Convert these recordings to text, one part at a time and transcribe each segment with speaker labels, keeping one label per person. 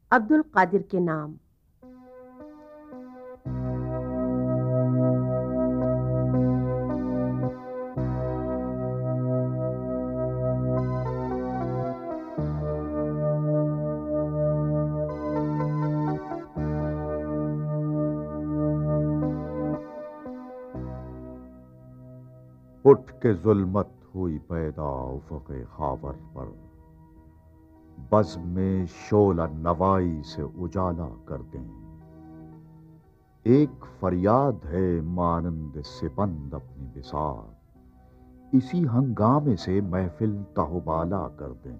Speaker 1: عبد القادر کے نام۔
Speaker 2: اٹھ کے ظلمت ہوئی پیدا افق خاور پر، بزم میں شعلہ نوائی سے اجالا کر دیں۔ ایک فریاد ہے مانند سپند اپنی بساط، اسی ہنگامے سے محفل تہوبالا کر دیں۔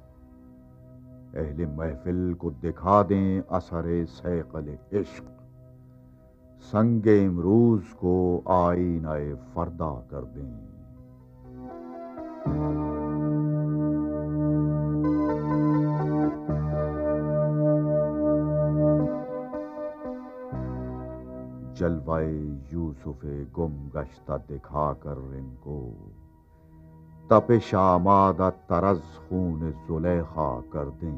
Speaker 2: اہل محفل کو دکھا دیں اثر صیقل عشق، سنگ امروز کو آئینہ فردا کر دیں۔ جلوہ یوسف گم گشتہ دکھا کر ان کو، تپش آمادہ ترز خون زلیخا کر دیں۔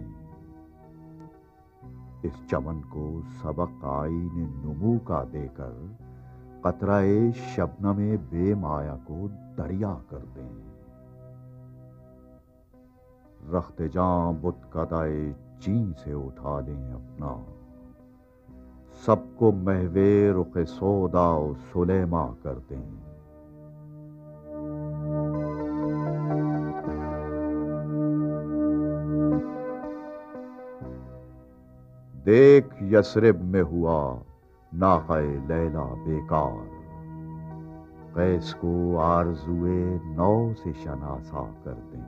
Speaker 2: اس چمن کو سبق آئین نمو کا دے کر، قطرہ شبنم بے مایا کو دریا کر دیں۔ رخت جاں بت کدائے چین سے اٹھا لیں اپنا، سب کو محو رخ سودا و سلیما کر دیں۔ دیکھ یثرب میں ہوا ناقہ لیلا بیکار، قیس کو آرزوئے نو سے شناسا کر دیں۔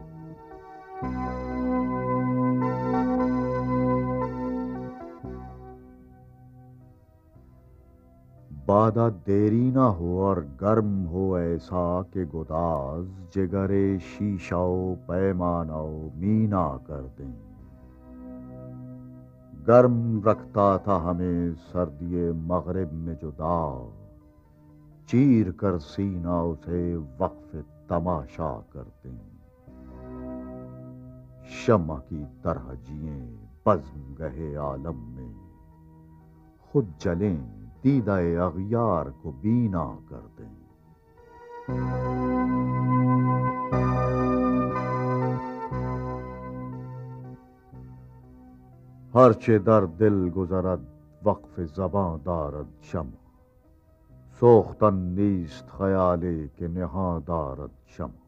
Speaker 2: بادہ دیری نہ ہو اور گرم ہو ایسا کہ گداز جگر شیشہ و پیمانہ و مینا کر دیں۔ گرم رکھتا تھا ہمیں سردی مغرب میں جو داغ، چیر کر سینہ اسے وقف تماشا کر دیں۔ شمع کی طرح جئیں بزم گہے عالم میں، خود جلیں دیدہ اغیار کو بینا کر دیں۔ ہرچہ در دل گذرد وقف زباں دارد شمع، سوختن نیست خیالی کہ نہاں دارد شمع۔